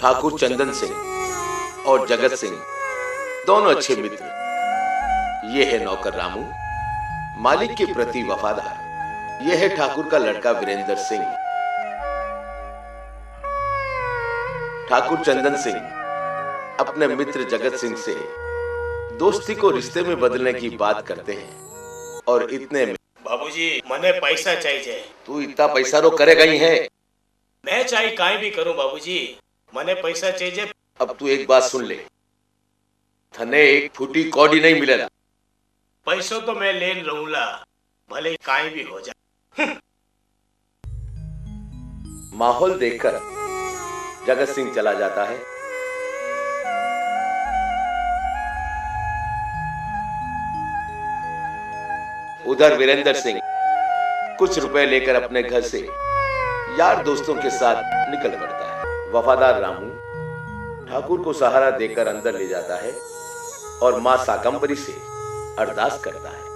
ठाकुर चंदन सिंह और जगत सिंह दोनों अच्छे मित्र। ये है नौकर रामू, मालिक के प्रति वफादार। यह है ठाकुर का लड़का वीरेंद्र सिंह। ठाकुर चंदन सिंह अपने मित्र जगत सिंह से दोस्ती को रिश्ते में बदलने की बात करते हैं और इतने में बाबूजी मने पैसा चाहिए। तू इतना पैसा रो करेगा ही है? मैं चाहे काई भी करूं बाबूजी, मने पैसा चाहिए। अब तू एक बात सुन ले, थने एक फूटी कौड़ी नहीं मिलेगा। पैसों तो मैं ले रहूंगा, भले काई भी हो जाए। माहौल देखकर जगत सिंह चला जाता है। उधर वीरेंद्र सिंह कुछ रुपए लेकर अपने घर से यार दोस्तों के साथ निकल पड़ता है। वफादार रामू ठाकुर को सहारा देकर अंदर ले जाता है और मां शाकंभरी से अरदास करता है।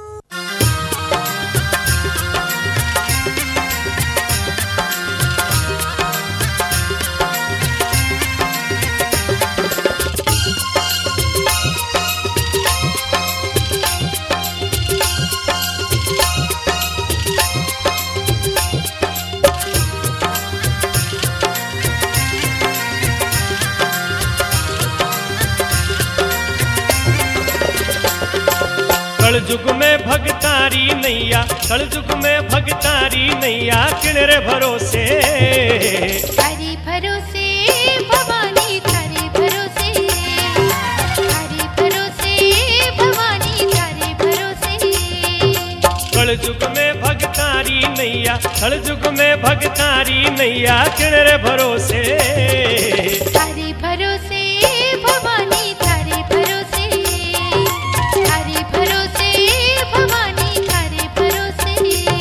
कलजुग में भगतारी नैया, कलजुग में भगतारी नैया, किनरे भरोसे हरि भरोसे भवानी, थारे भरोसे हरि भरोसे भवानी, थारे भरोसे। कलजुग में भगतारी नैया, कलजुग में भगतारी नैया, किनरे भरोसे हरि भरोसे भवानी, थारे भरोसे हरि भरोसे भवानी, थारे भरोसे।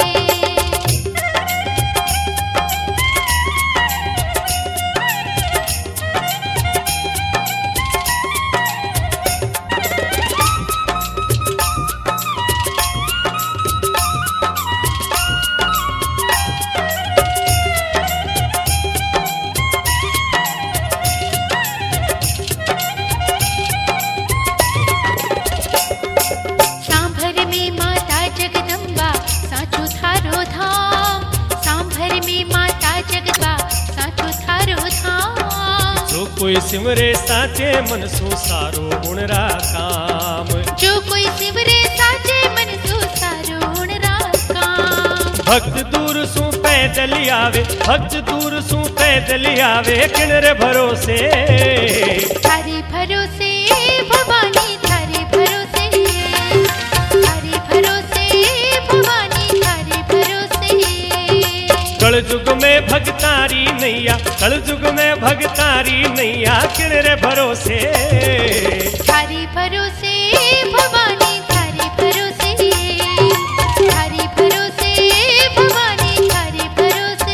सांभर में माता जगदम्बा साचो थारो धाम, सांभर में माता जगदम्बा साचो थारो धाम। जो कोई सिमरे साचे मन सो सारो गुणरा काम, जो कोई सिमरे साचे मन सो सारो गुणरा काम। भक्त दूर सू पैदल आवे, भक्त दूर सू पैदल आवे, किनरे भरोसे हरि भरोसे भवानी, थारे भरोसे हरि भरोसे भवानी, थारे भरोसे। कलजुग में भगतारी नैया, कलजुग में भगतारी नैया, किनरे भरोसे हरि भरोसे भवानी, थारे भरोसे हरि भरोसे भवानी, थारे भरोसे।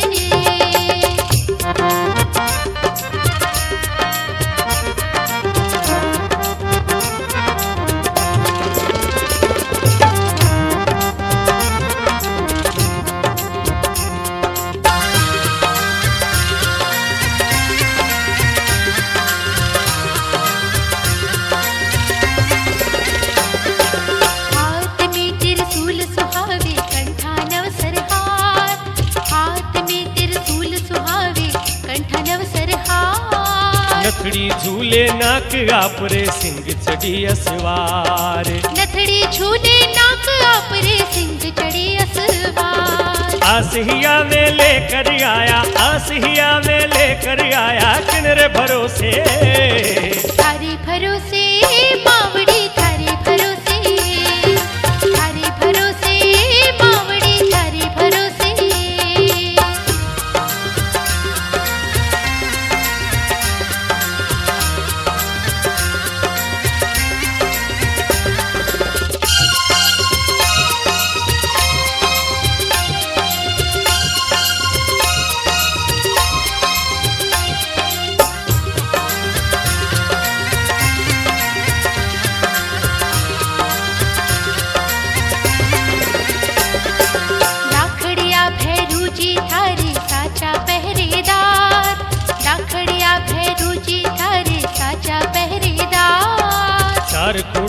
हाथ में त्रिशूल सुहावे, कंठा नवसर हार, हाथ में त्रिशूल सुहावे, कंठा नवसर हार। नथड़ी झूले नाक आपरे, सिंह चढ़ी असवार, नथड़ी झूले नाक आपरे, सिंह चढ़े असवार। आसहिया में लेकर आया, आसहिया में लेकर आया, किनरे भरोसे थारे भरोसे मावड़ी, थारे भरोसे थारे भरोसे मावड़ी, थारे भरोसे।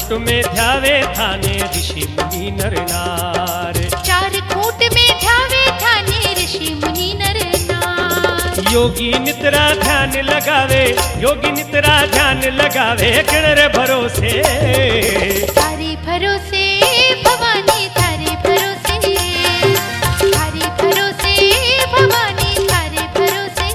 खूंट में ध्यावे थाने ऋषि मुनि नर नार। चार खूंट में ध्यावे थाने ऋषि मुनि नर नार। योगी नितरा ध्यान लगावे, योगी नितरा ध्यान लगावे, किणरे भरोसे थारे भरोसे भवानी थारे भरोसे, थारे भरोसे भवानी थारे भरोसे।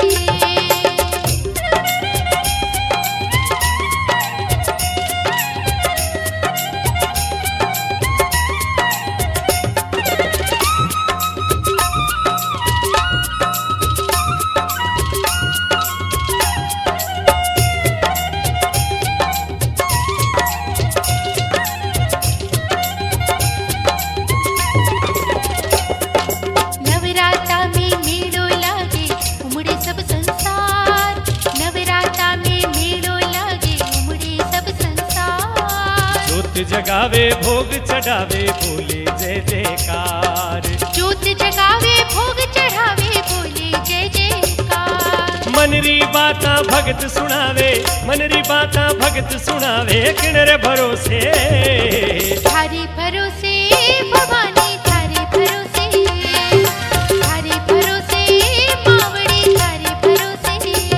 नवराता में मेलो लागे उमड़े सब संसार, नवराता में मेलो लागे उमड़े सब संसार। ज्योत जगावे भोग चढ़ावे बोले जय जयकार, ज्योत जगावे भोग चढ़ावे बोले जय जयकार। मनरी बाता भगत सुनावे, मनरी बाता भगत सुनावे, किणरे भरोसे थारे भरोसे भवानी थारे भरोसे, थारे भरोसे मावड़ी थारे भरोसे।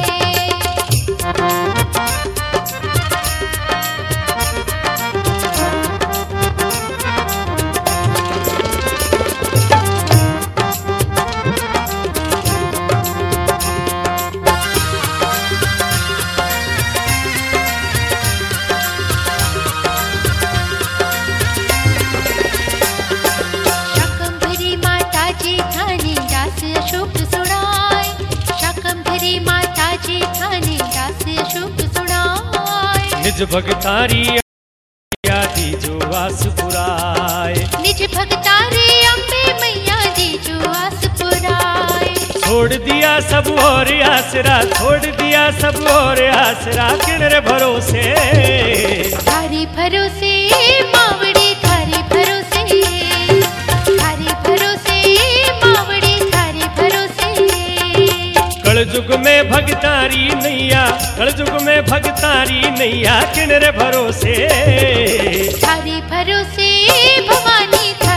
शाकंभरी माता जी थाने दास अशोक सुनाए, शाकंभरी माता जी थाने दास अशोक सुनाए। निज भगतारी आदि जो आस पुराए, निज भगतारे अम्बे मैया जी जो आस पुराए। छोड़ दिया सब और आसरा, छोड़ दिया सब और आसरा, किणरे भरोसे थारे भरोसे मावड़ी थारे भरोसे, थारे भरोसे मावड़ी थारे भरोसे। कलयुग में भगतारी नैया, कलयुग में भगतारी नैया, किणरे भरोसे थारे भरोसे भवानी